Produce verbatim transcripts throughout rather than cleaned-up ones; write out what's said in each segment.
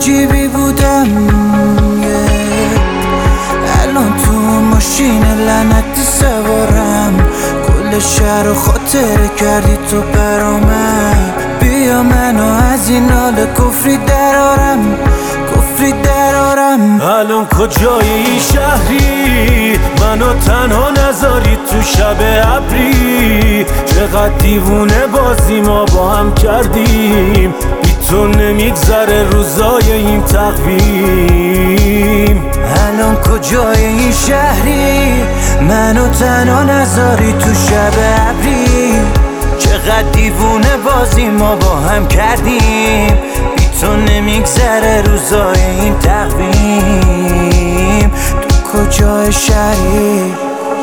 عجیبی بودم yeah. الان تو ماشین لعنتی سوارم، کل شهر رو خاطره کردی تو برامم. بیا منو از این حال کفری درارم، کفری درارم. الان کجای این شهری؟ منو تنها نذاری تو شب ابری. چقدر دیوونه بازی ما با هم کردیم، بی تو نمیگذره روزای این تقویم. الان کجای این شهری؟ منو تنها نذاری تو شب ابری. چقدر دیوونه بازی ما با هم کردیم، بی تو نمیگذره روزای این تقویم. تو کجای شهری؟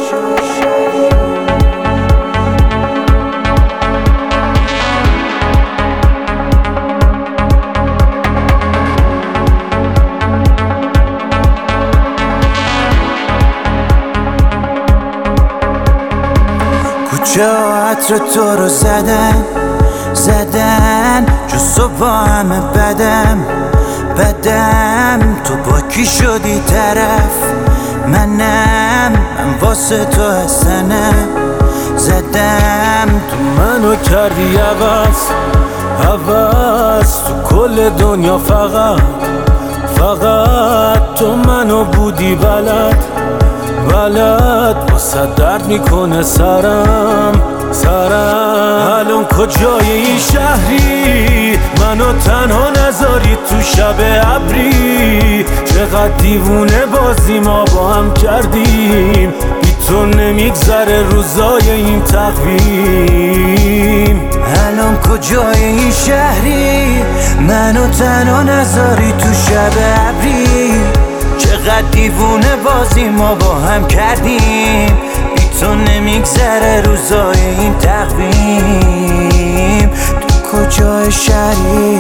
کوچه عطر تو رو زدن زدن، جز تو با همه بدم بدم. تو با کی شدی طرف؟ منم، من واسه تو هستنم زدم. تو منو کردی عوض عوض، تو کل دنیا فقط فقط تو منو بودی بلد بلد. واسه درد میکنه سرم سرم. الان کجای این شهری؟ منو تنها نذاری تو شب ابری. چقدر دیوونه بازی ما با هم کردیم، بی تو نمیگذره روزای این تقویم. الان کجای این شهری؟ منو تنها نذاری تو شب ابری. چقدر دیوونه بازی ما با هم کردیم، بی تو نمیگذره روزای این تقویم. تو کجای شهری؟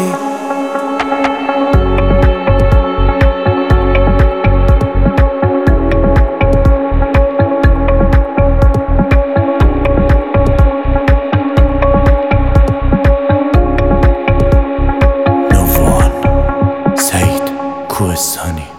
نووان سعید کوهستانی.